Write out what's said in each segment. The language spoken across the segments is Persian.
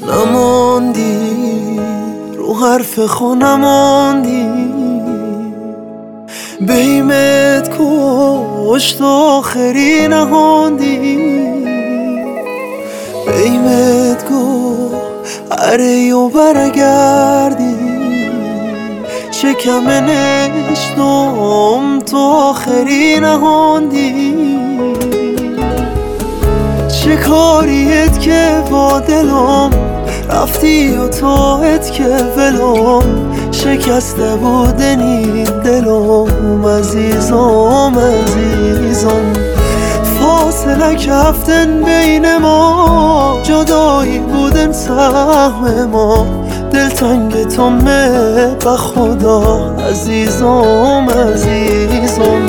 نماندی رو حرف خو نماندی، بیمت کشت آخری نهاندی، بیمت گو اره و برگردی، شکم نشتم تو آخری نهاندی. چه کاریت که با دلم رفتی و تاعت که ولم، شکسته بودنی دلم عزیزم عزیزم. فاصله کفتن بین ما، جدایی بودن سهم ما، دلتنگ تو به خدا عزیزم عزیزم.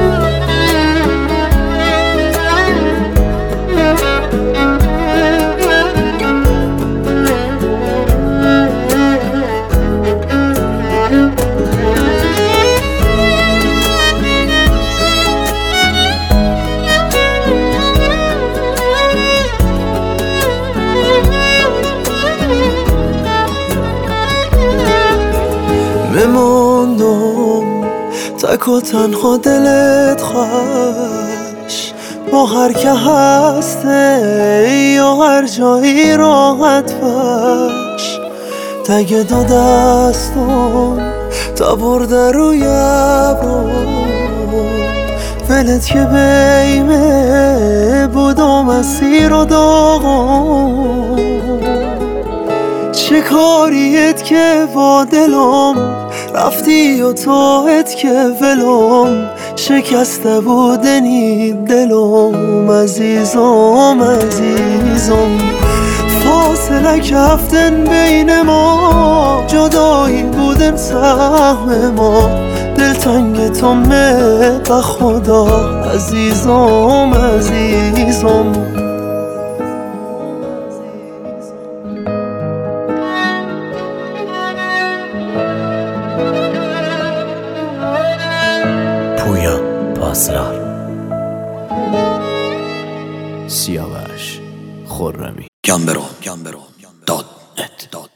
مماندم تک و تنها دلت خوش، با هر که هسته یا هر جایی راحت باش. تگ دو دستم تا برده روی ابرو، ولت که بیمه بودم اسیر و داغم. چه کاریت که با دلم رفتی و تاعت که ولم، شکسته بودنی دلم عزیزم عزیزم. فاصله کفتن بین ما، جدایی بودن سهم ما، دلتنگ تو به خدا عزیزم عزیزم. پویا پاسدار، سیاوش خرمی. گمبرو .net